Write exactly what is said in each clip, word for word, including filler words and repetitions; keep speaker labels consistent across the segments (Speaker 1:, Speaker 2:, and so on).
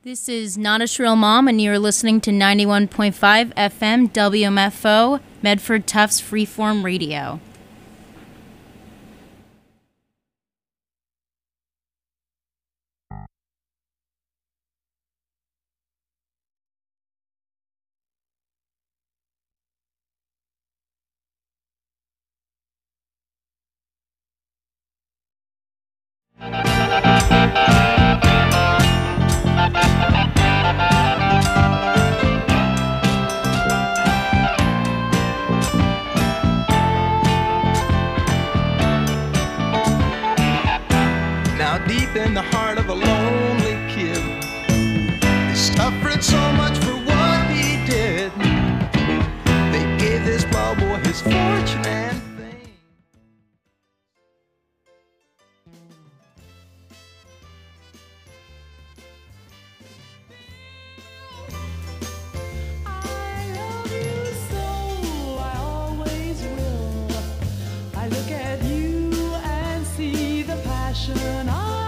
Speaker 1: This is Not a Shrill Mom, and you're listening to ninety-one point five F M W M F O, Medford Tufts Freeform Radio.
Speaker 2: In the heart of a lonely kid, they suffered so much for what he did. They gave this ball boy his fortune and fame.
Speaker 3: I love you so, I always will. I look at you and see the passion I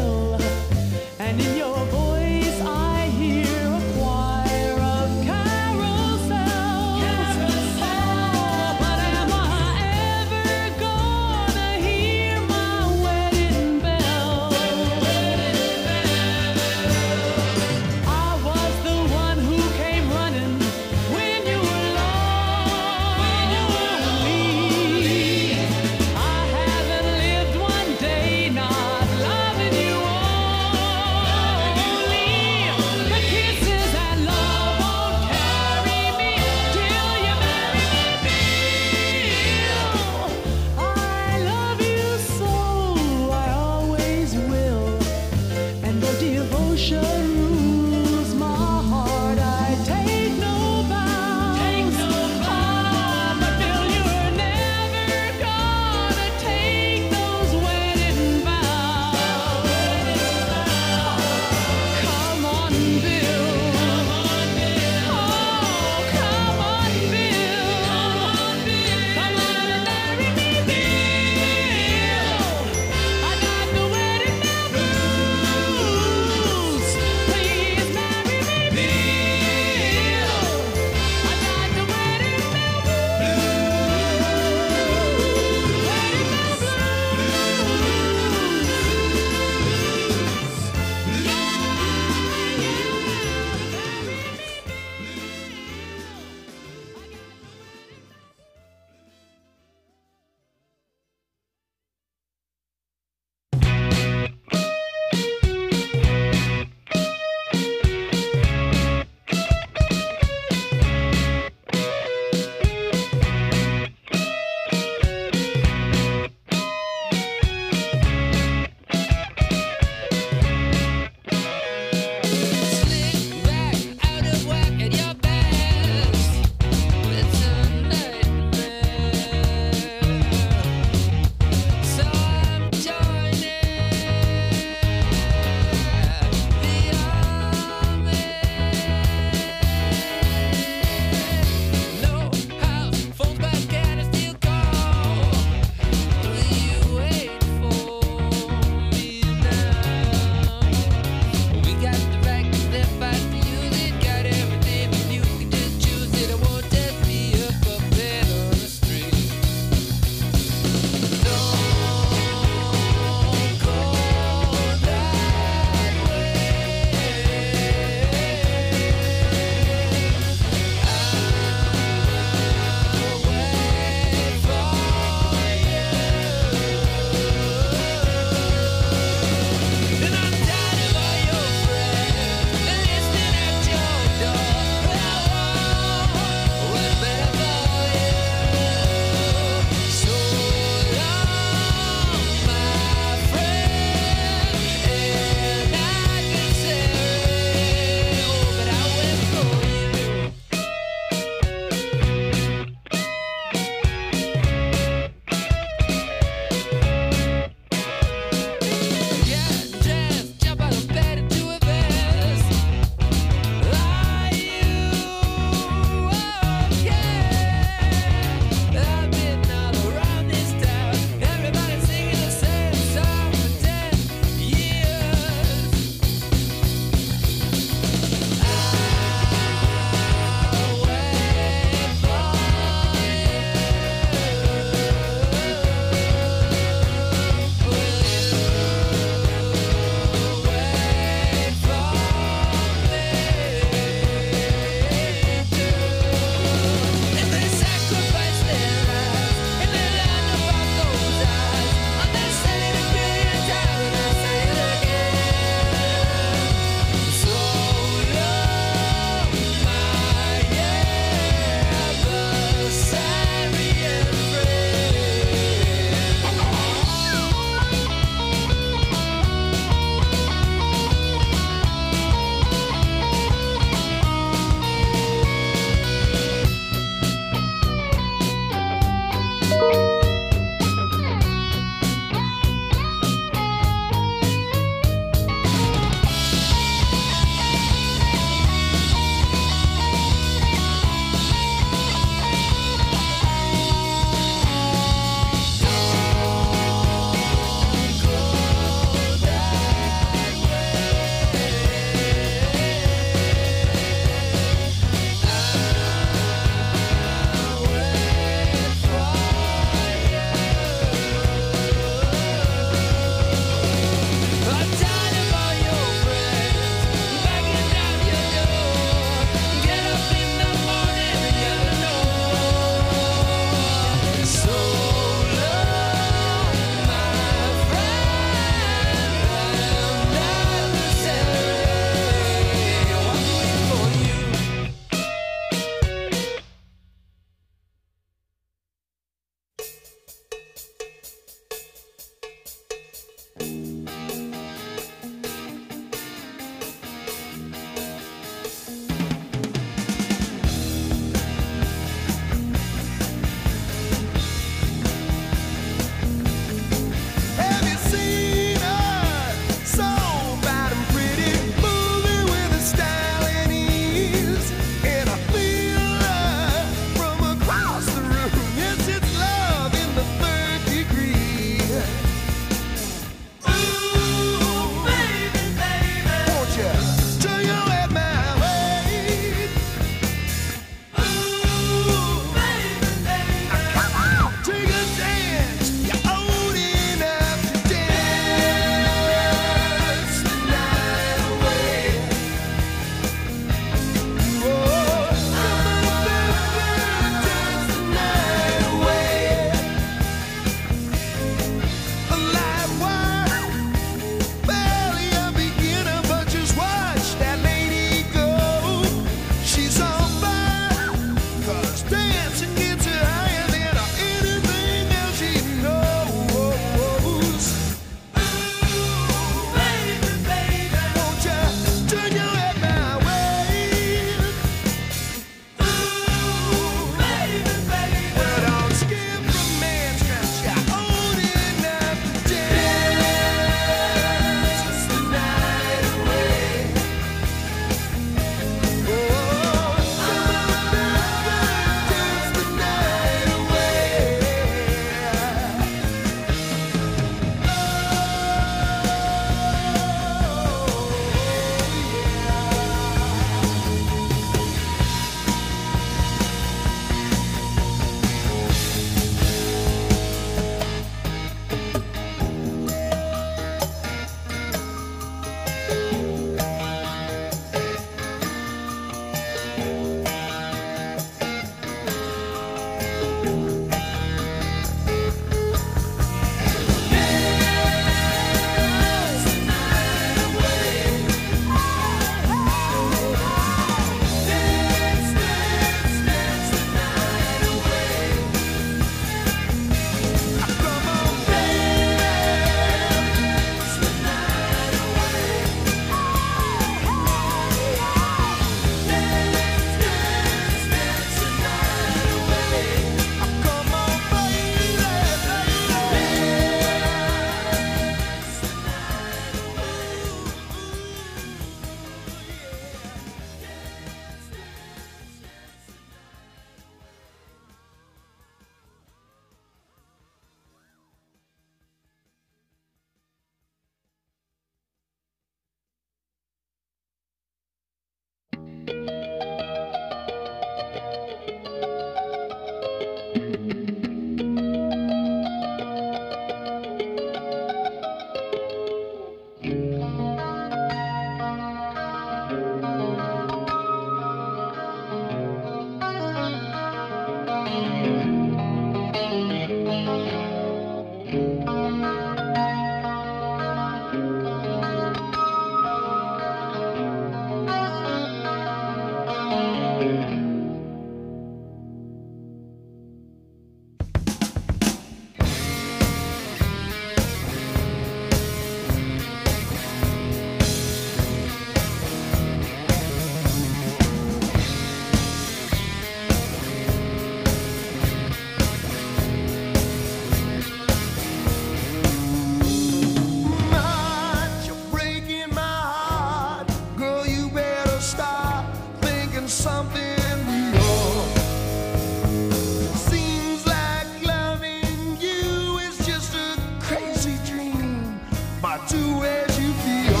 Speaker 2: do as you feel.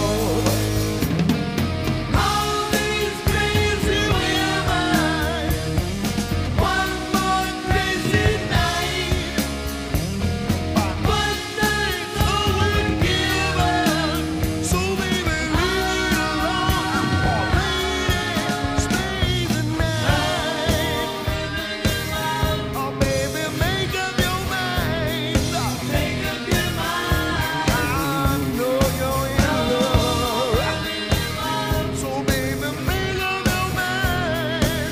Speaker 2: All these crazy women, one more crazy night. One night's all we're given, so baby leave it alone. Or lady, stay the night. Oh baby, make up your mind. Make up your mind. I know you're in love. So baby, make up your mind.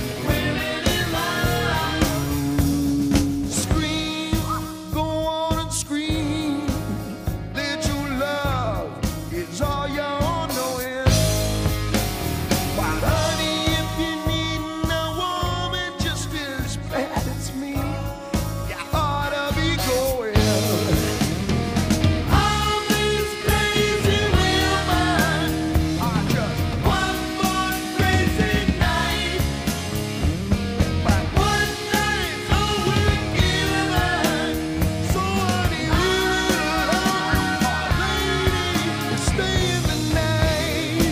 Speaker 2: Scream, go on and scream. That your love is all you're knowing. But honey, if you need a woman just as bad as me, you ought to be going. All these crazy women are just one more crazy night. But one night's all we're given, so honey, leave it alone. Oh lady, stay in the night.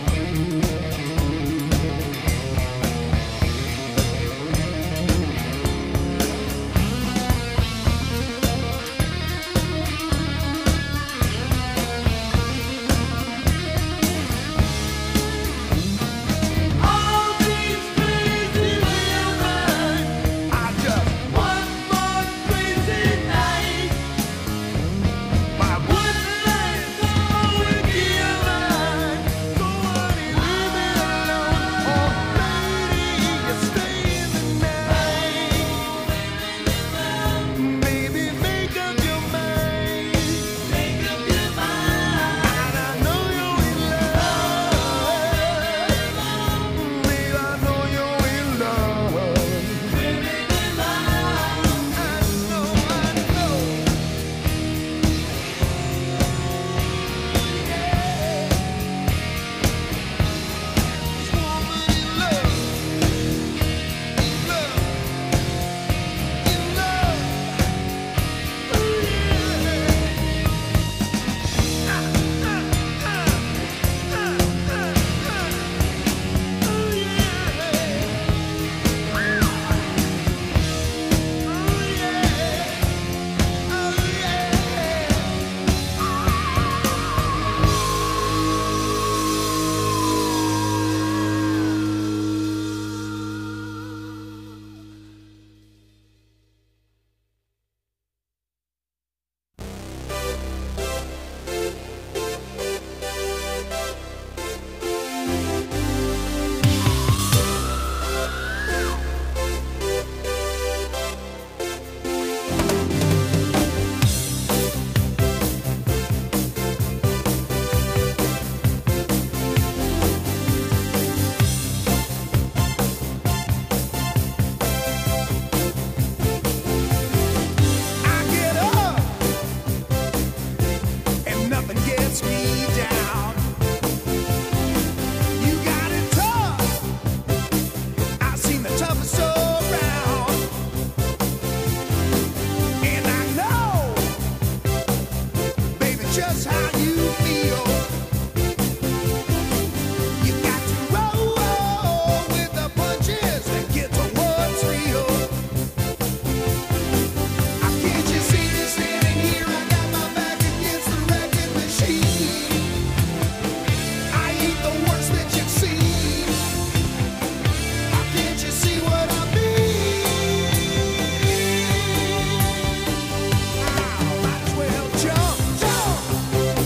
Speaker 2: All these crazy women are just one more crazy night. But one night's all we're given, so honey, leave it alone. Oh lady, you stay in the night. Baby, make up your mind. Make up your mind. And I know you're in love. Baby, I know you're in love. I know, I know. This woman in love, in love, in love. Ooh, yeah. Ah, ah, ah, ah, ah, ah. Ooh, yeah. Ooh, yeah. Oh, yeah. I get up and nothing gets me down. You got it tough. I've seen the toughest around, and I know, baby, just how you feel. You got to roll with the punches and get to what's real. Can't you see me standing here? I got my back against the wrecking machine. I ain't the worst that you've seen. Can't you see what I mean? I might as well jump, jump.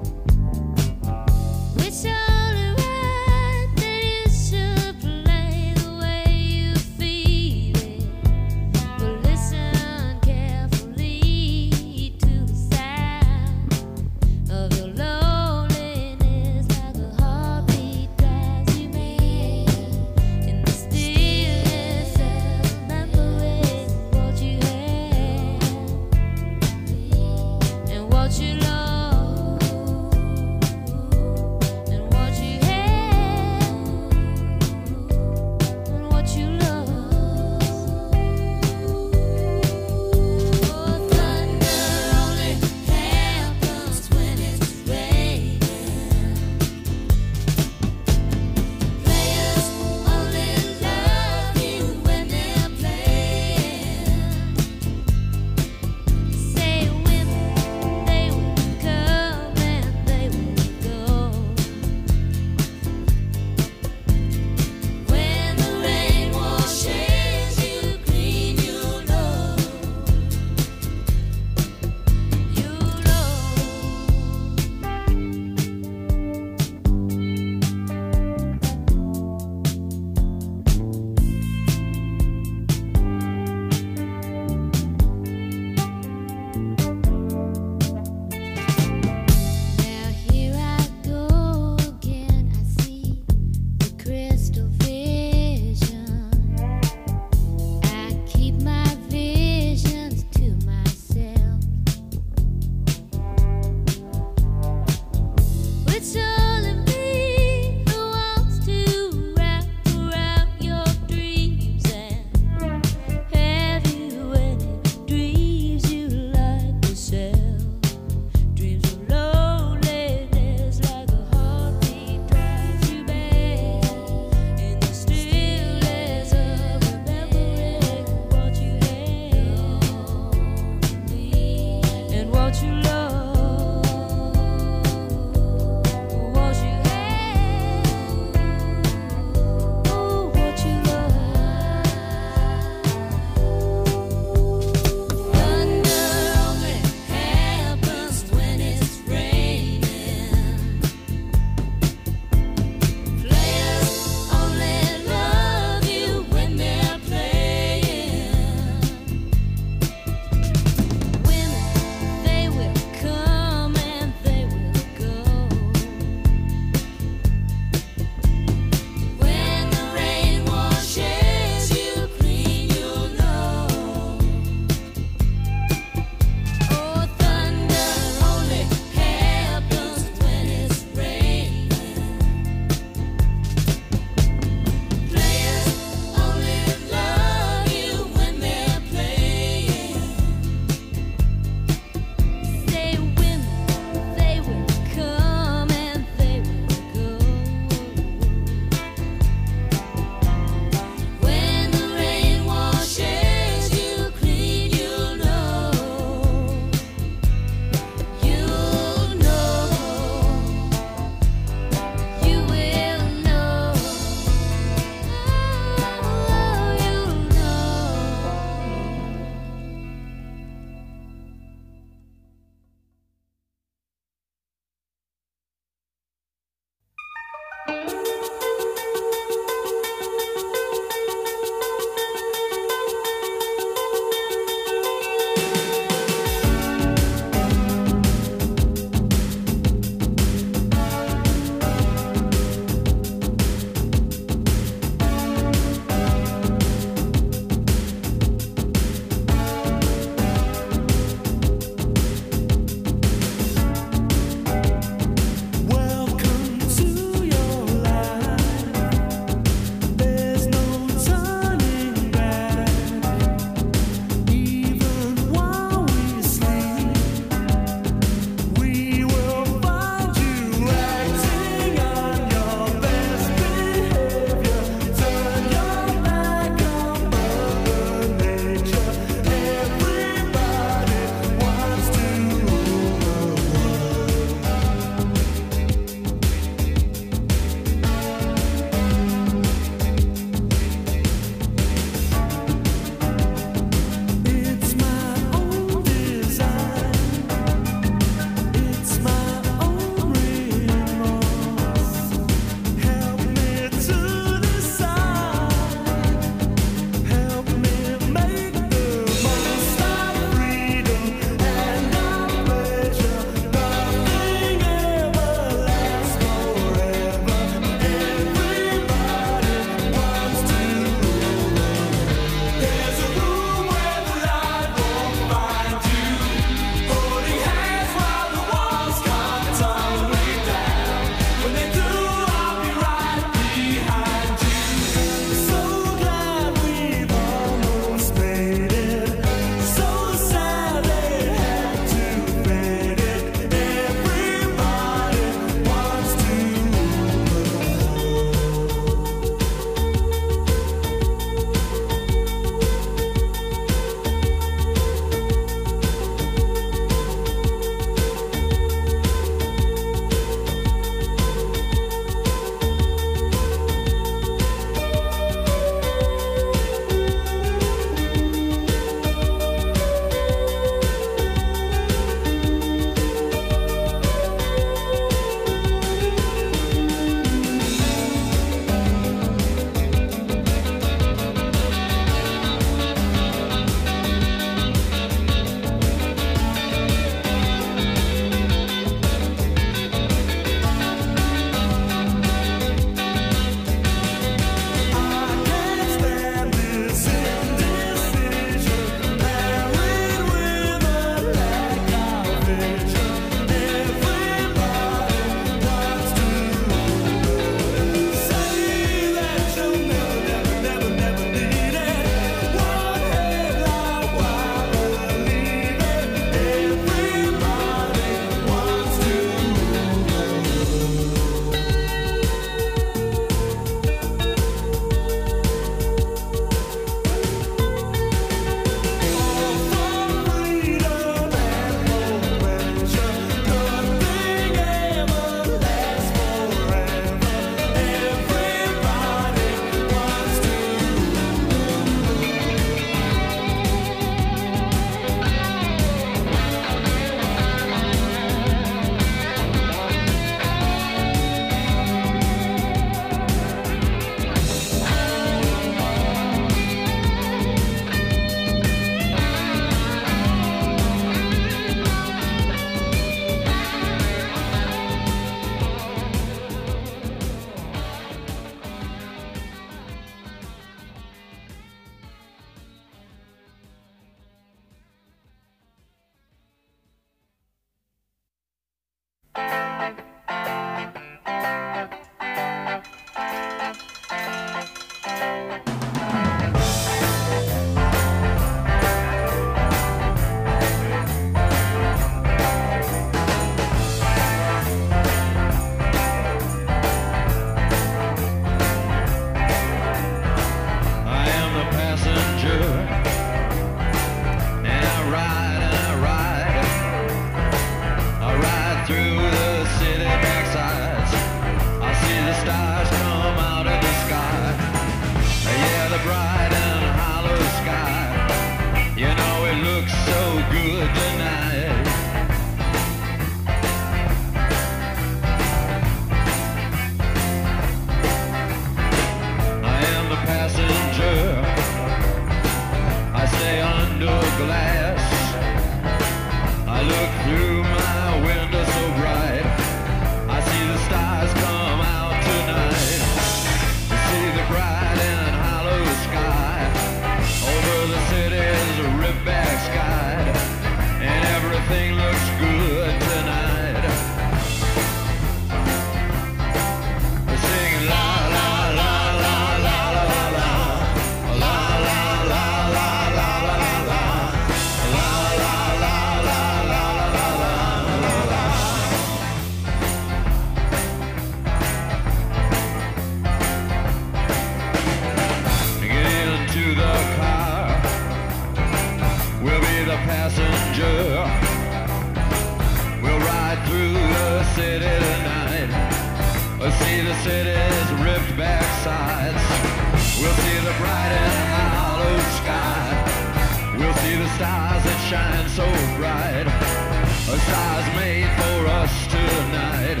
Speaker 4: passenger. We'll ride through the city tonight. We'll see the city's ripped back sides. We'll see the bright and hollow sky. We'll see the stars that shine so bright. A stars made for us tonight.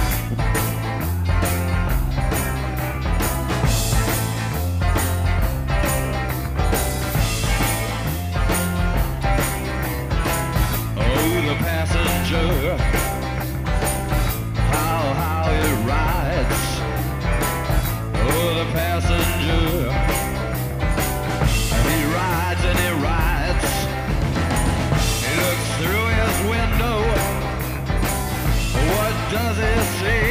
Speaker 4: Oh, the passenger, how, how it rides. Oh, the passenger, he rides and he rides. He looks through his window. What does he see?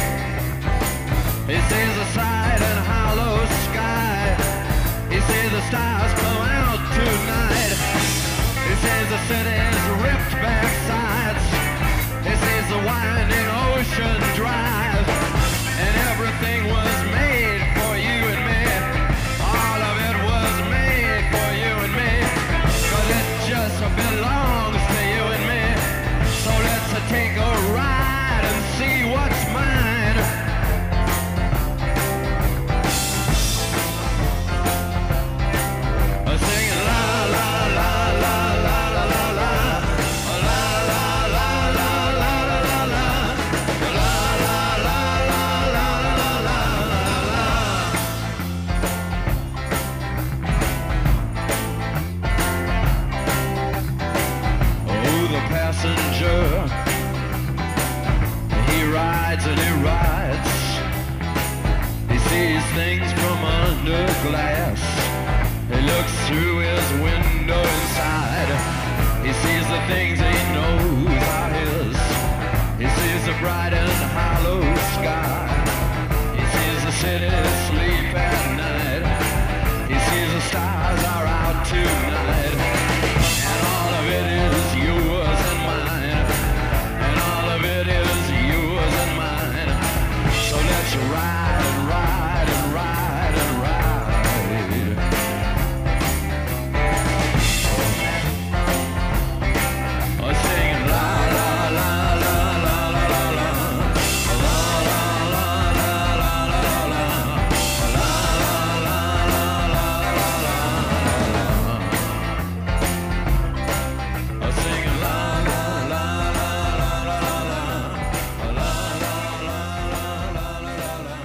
Speaker 4: He sees the side and hollow sky. He sees the stars come out tonight. He sees the city's ripped back sides. He sees the winding ocean drive. And everything was made for you and me. All of it was made for you and me. 'Cause it just belongs to you and me. So let's take a ride and see what's mine. Singing la la la la la la la la. La la la la la la la la. La la la la la la la la. Oh, the passenger, he rides and he rides. He sees things from under glass. He looks through his window inside. He sees the things he knows are his. He sees the bright and hollow sky. He sees the city sleep at night. He sees the stars are out tonight. And all of it is yours and mine. And all of it is yours and mine. So let's ride and ride and ride and ride. Oh, singing la la la la la la la la. La la la la la la la la. La la la la la la la. Oh, singing la la la la la la la la. La la la la la la la la.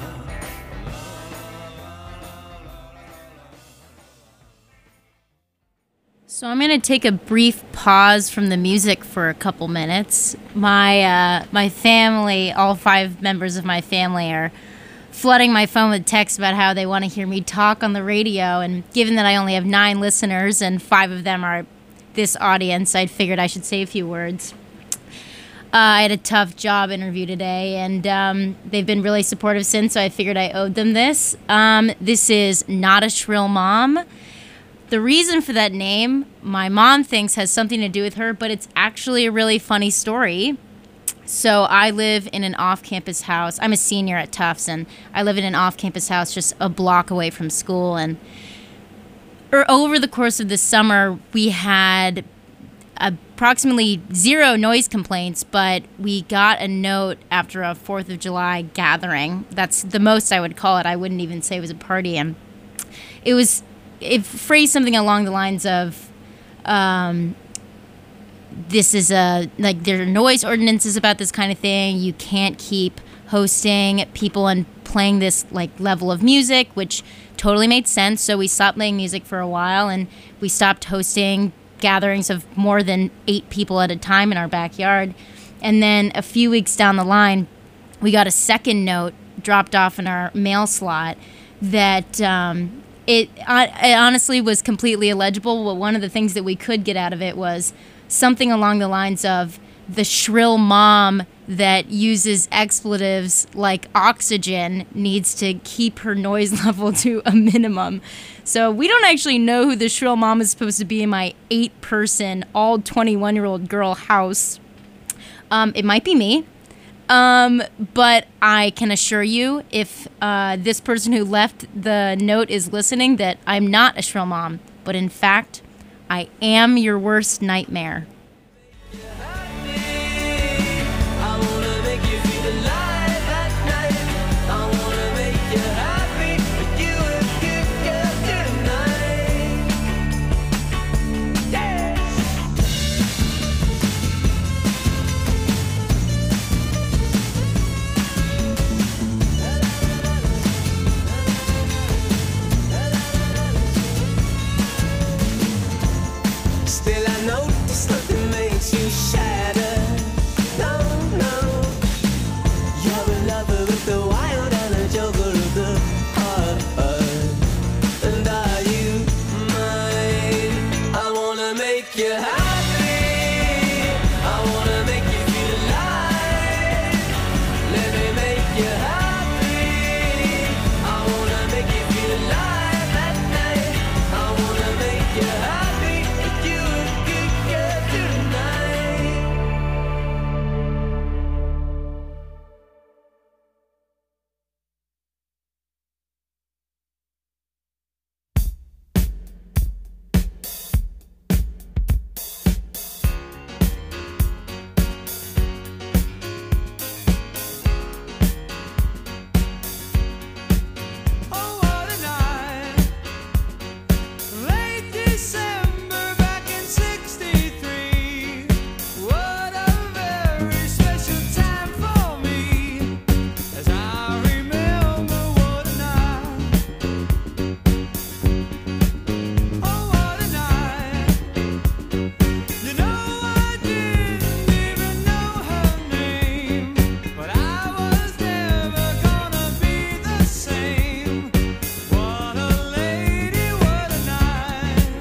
Speaker 1: So I'm going to take a brief pause from the music for a couple minutes. My uh, my family, all five members of my family, are flooding my phone with texts about how they want to hear me talk on the radio. And given that I only have nine listeners and five of them are this audience, I figured I should say a few words. Uh, I had a tough job interview today, and um, they've been really supportive since, so I figured I owed them this. Um, this is Not a Shrill Mom. The reason for that name, my mom thinks has something to do with her, but it's actually a really funny story. So I live in an off-campus house. I'm a senior at Tufts, and I live in an off-campus house just a block away from school. And or over the course of the summer, we had approximately zero noise complaints, but we got a note after a fourth of July gathering. That's the most I would call it. I wouldn't even say it was a party. And it was... It phrased something along the lines of, um, this is a, like, there are noise ordinances about this kind of thing. You can't keep hosting people and playing this, like, level of music, which totally made sense. So we stopped playing music for a while, and we stopped hosting gatherings of more than eight people at a time in our backyard. And then a few weeks down the line, we got a second note dropped off in our mail slot that... Um, It, it honestly was completely illegible, but one of the things that we could get out of it was something along the lines of the shrill mom that uses expletives like oxygen needs to keep her noise level to a minimum. So we don't actually know who the shrill mom is supposed to be in my eight-person, all twenty-one-year-old girl house. Um, it might be me. Um, but I can assure you, if uh, this person who left the note is listening, that I'm not a shrill mom, but in fact, I am your worst nightmare.
Speaker 3: I wanna make you feel alive at night. I wanna make you happy, but you a good girl tonight. Yeah. Still I notice nothing makes you shatter. No, no. You're a lover with the wild and a joker of the heart. And are you mine? I wanna make you happy. I wanna make you feel alive. Let me make you happy. I wanna make you feel alive at night. I wanna make you happy. You a good girl tonight. Oh, what a night. Late December back in sixty-three. What a very special time for me. As I remember, what a night. Oh, what a night. You know, I didn't even know her name, but I was never gonna be the same. What a lady, what a night.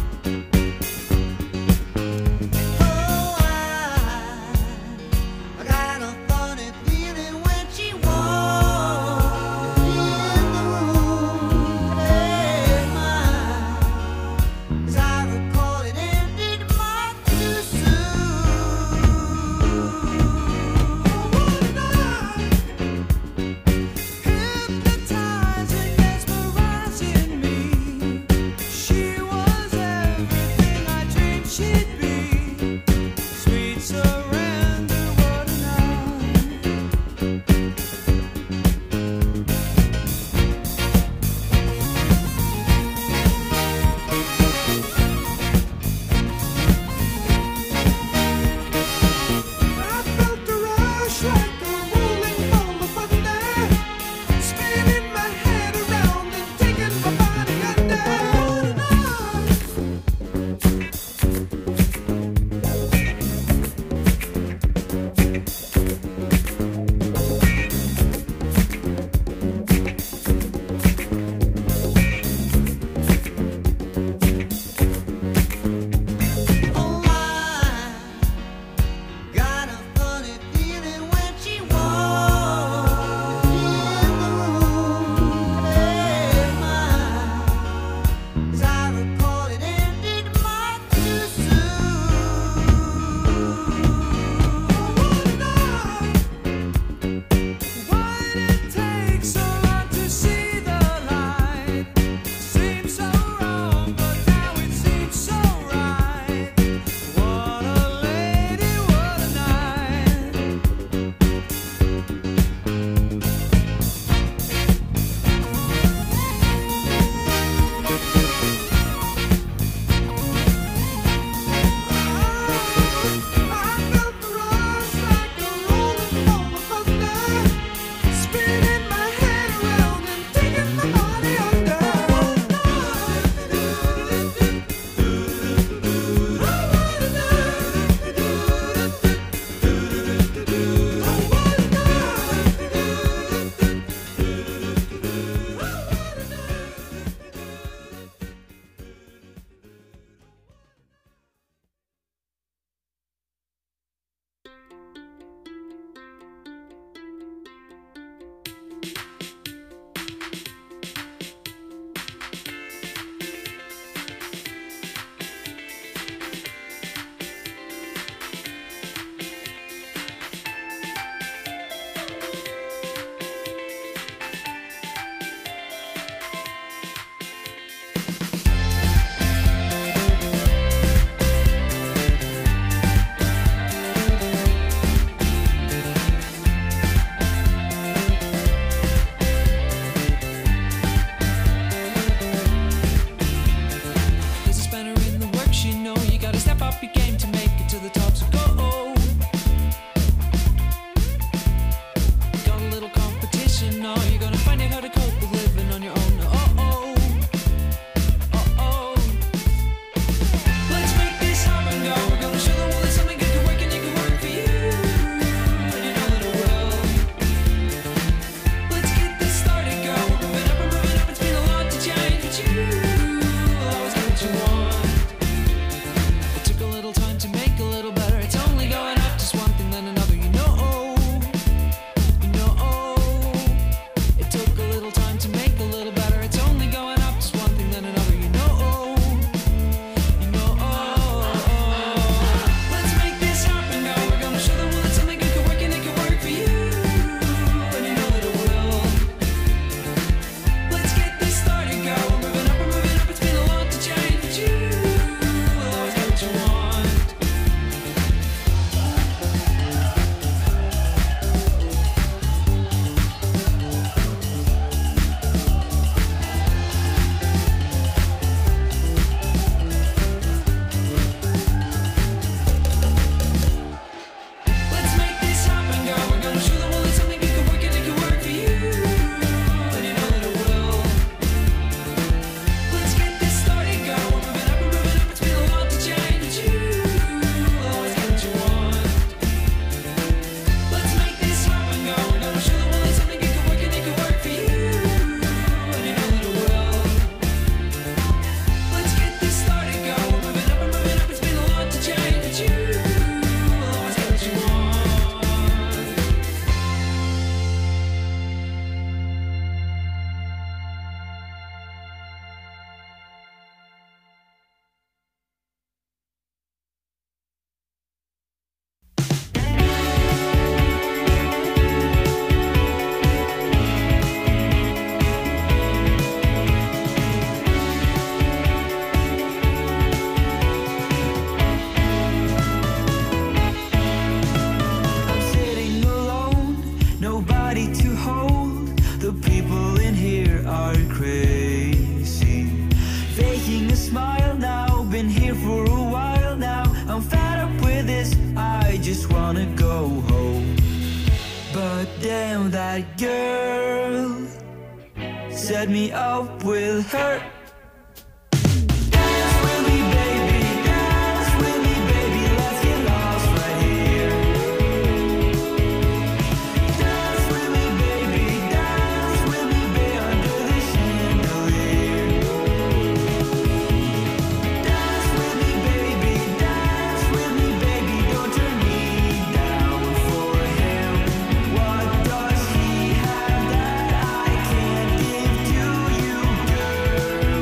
Speaker 2: Oh, I, I got a funny feeling when she walked in the room. Hey, my, as I recall, it ended much too soon. What a night,
Speaker 3: Hypnotizing, mesmerizing me. She was everything I dreamed she'd be. Sweet surrender, what a night.
Speaker 2: I felt a rush like a rolling ball of thunder, spinning my head around and taking my body under. What a night.
Speaker 3: should know you gotta step up your game to make it to the top. So go. Got a little competition now. You're gonna find out how to cope with living on your own. Oh oh, oh oh. Let's make this happen, go. We're gonna show the world that something good can work and it can work for you. And you know that it will. Let's get this started, go. We're moving up, we're moving up. It's been a lot to change, but you always get what you want. It took a little time to make a little better. It's only going up, just one thing then another. You know, you know. It took a little time to make a little better. It's only going up, just one thing then another. You know, you know. Let's make this happen, go. We're gonna show the world that something good can work and it can work for you. And you know that it will. Let's get this started, go. We're moving up, we're moving up. It's been a lot to change, but you will always get what you want. Let's make this happen, go. We're gonna show the world that something good can work and it can work for you. And you know that it will. Let's get this started, go. We're moving up, we're moving up. It's been a lot to change, but you will always get what you want. Let's make this happen, go. We're gonna show the world that something good can work and it can work for you. And you know that it will. Let's get this started, go. We're moving up, we're moving up. It's been a lot to change, but you will always get what you want. I'm sitting alone, nobody to hold. The people in here are crazy. Faking a smile now, been here for a while now. I'm fed up with this, I just wanna go home. But damn, that girl set me up with her. Dance with me, baby, dance with me, baby. Let's get lost right here. Dance with me, baby, dance with me, baby, under the chandelier. Dance with me, baby, dance with me, baby. Don't turn me down for him. What does he have that I can't give to you, girl?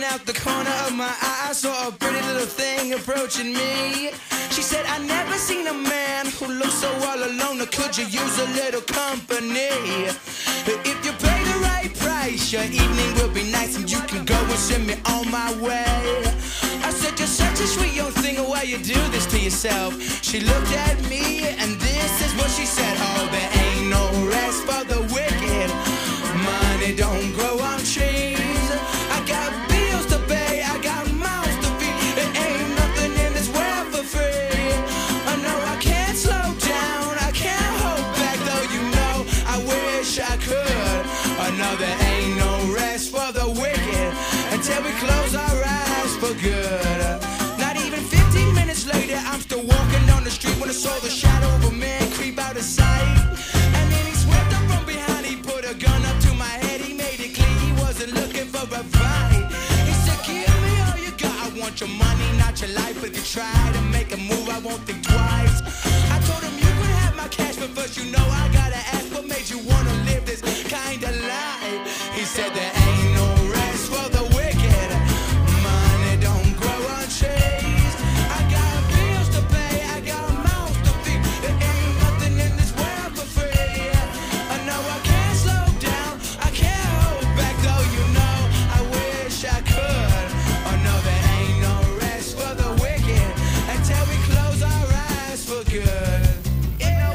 Speaker 2: out the corner of my eye, I saw a pretty little thing approaching me. She said, I never seen a man who looks so all alone. Or could you use a little company? If you pay the right price, your evening will be nice, and you can go and send me on my way. I said, you're such a sweet young thing, why you do this to yourself? She looked at me, and this is what she said. Oh, there ain't no rest for the wicked. Money don't grow on trees. I got bills to pay, I got mouths to feed. There ain't nothing in this world for free. I know I can't slow down, I can't hold back, though you know I wish I could. I know there ain't no rest for the wicked until we close our eyes for good. Not even fifteen minutes later, I'm still walking down the street when I saw the shadow of a man creep out of sight. And then he swept up from behind, he put a gun up to my head, he made it clear he wasn't looking for a fight. He said, give me all you got, I want your money, not your life. If you try to make a move, I won't think twice. I told him you could have my cash, but first you know I gotta ask, what made you wanna live this kind of life? He said there ain't no rest for the wicked. Money don't grow on trees. I got bills to pay, I got mouths to feed. There ain't nothing in this world for free. I know I can't slow down, I can't hold back, though you know I wish I could. Oh no, there ain't no rest for the wicked until we close our eyes for good. Yeah.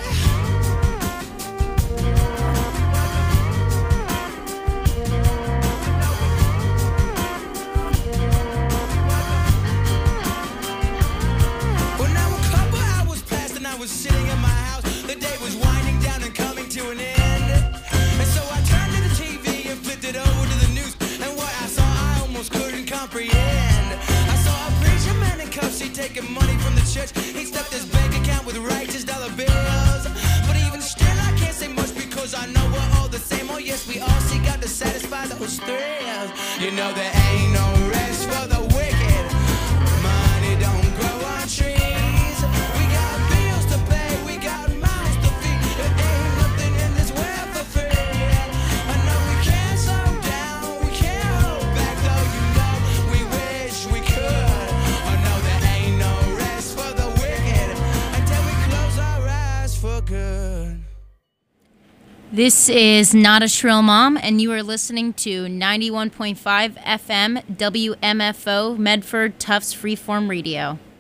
Speaker 2: Well, now a couple hours passed and I was sitting in my house. The day was winding down and coming to an end. And so I turned to the T V and flipped it over to the news. And what I saw, I almost couldn't comprehend. I saw a preacher man in cuffs, he taking money from the church. He stuffed his bank account with righteous dollar bills. But even still, I can't say much because I know we're all the same. Oh yes, we all seek out to satisfy those thrills. You know there ain't no rest for the wicked. Money don't grow on trees. We got bills to pay, we got mouths to feed. There ain't nothing in this world for free. I know we can't slow down, we can't hold back, though you know we wish we could. I know there ain't no rest for the wicked until we close our eyes for good.
Speaker 1: This is Not a Shrill Mom, and you are listening to ninety-one point five F M W M F O Medford Tufts Freeform Radio.